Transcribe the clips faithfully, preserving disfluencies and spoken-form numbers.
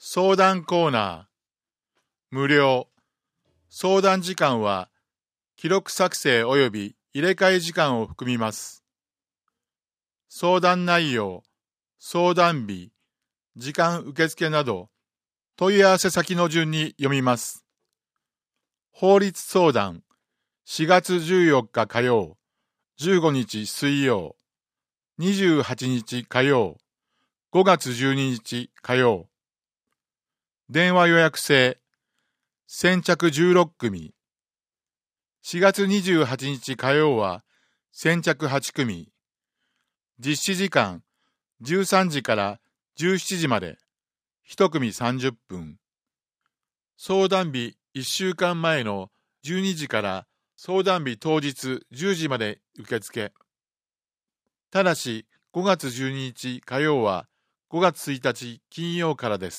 相談コーナー。無料。相談時間は、記録作成及び入れ替え時間を含みます。相談内容、相談日、時間受付など、問い合わせ先の順に読みます。法律相談、しがつじゅうよっか火曜、じゅうごにち水曜、にじゅうはちにち火曜、ごがつじゅうににち火曜。電話予約制、先着じゅうろっくみ。しがつにじゅうはちにち火曜は先着はちくみ。実施時間、じゅうさんじからじゅうしちじまで、いちくみさんじゅっぷん。相談日いっしゅうかんまえのじゅうにじから相談日当日じゅうじまで受付。ただしごがつじゅうににち火曜はごがつついたち金曜からです。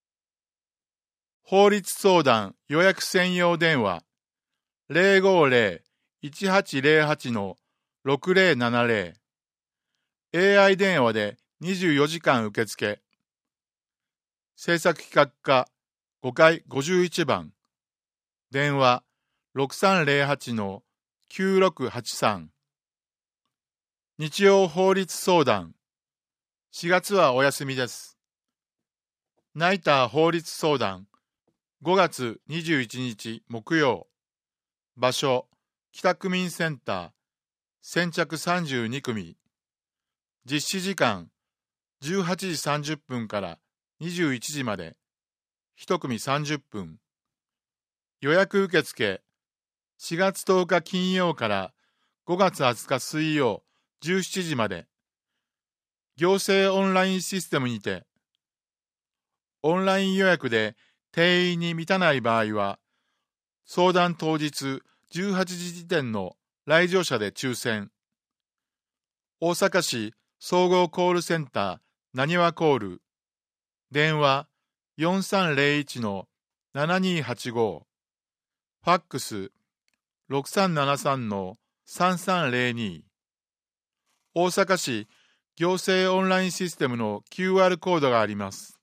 法律相談予約専用電話 ゼロごゼロ いちはちゼロはち ろくゼロななゼロ エーアイ 電話でにじゅうよじかん受付。制作企画課ごかいごじゅういちばん。電話 ろくさんゼロはち きゅうろくはちさん。日曜法律相談。しがつはお休みです。ナイター法律相談。ごがつにじゅういちにち木曜。場所、北区民センター。先着さんじゅうにくみ。実施時間、じゅうはちじさんじゅっぷんからにじゅういちじまで。いちくみさんじゅっぷん。予約受付、しがつとおか金曜からごがつはつか水曜じゅうしちじまで。行政オンラインシステムにて、オンライン予約で定員に満たない場合は、相談当日じゅうはちじ時点の来場者で抽選。大阪市総合コールセンターなにわコール。電話 よんさんゼロいち ななにはちご。ファックス ろくさんななさん さんさんゼロに。大阪市行政オンラインシステムの キューアール コードがあります。